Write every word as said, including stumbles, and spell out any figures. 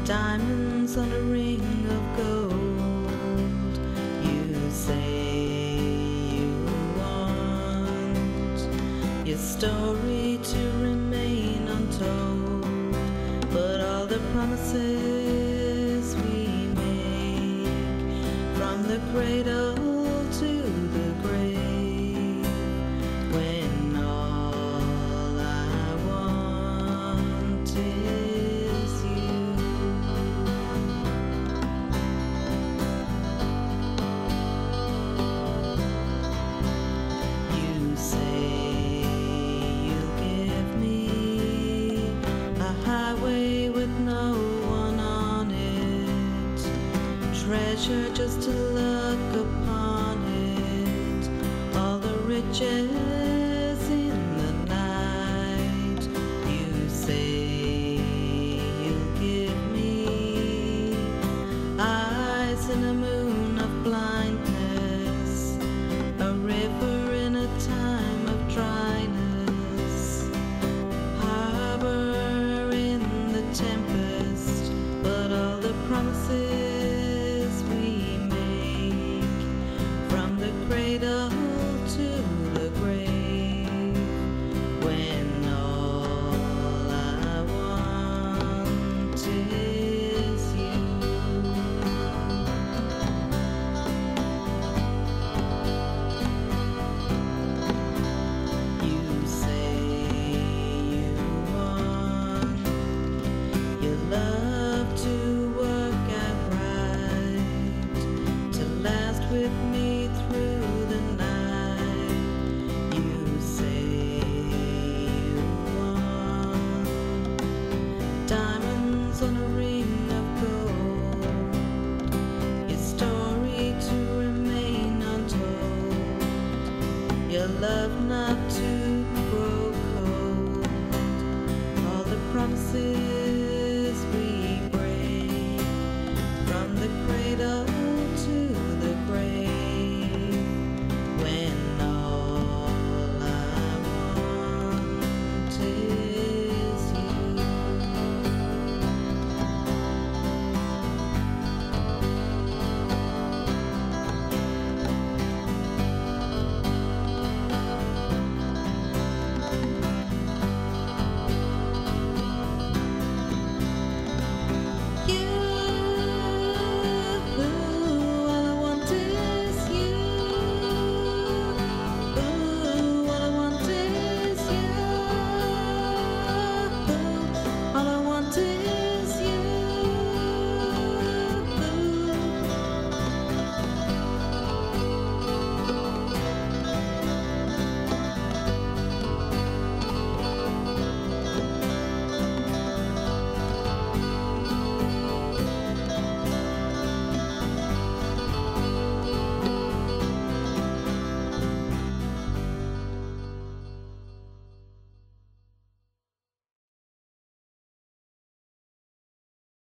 Diamonds on a ring of gold. You say you want your story to remain untold, but all the promises we make, from the cradle to the grave, when all I want is you. You say you'll give me a highway with no one on it, treasure just to look upon it, all the riches in the night. You say you'll give me eyes in a moon of blindness, a river in a time of dryness, harbor in the tempest, but all the promises we make, from the cradle to the grave, when all I want is you. You say you want your love to work out right, to last with me through the night. You say you want diamonds on a ring of gold, your story to remain untold, your love not to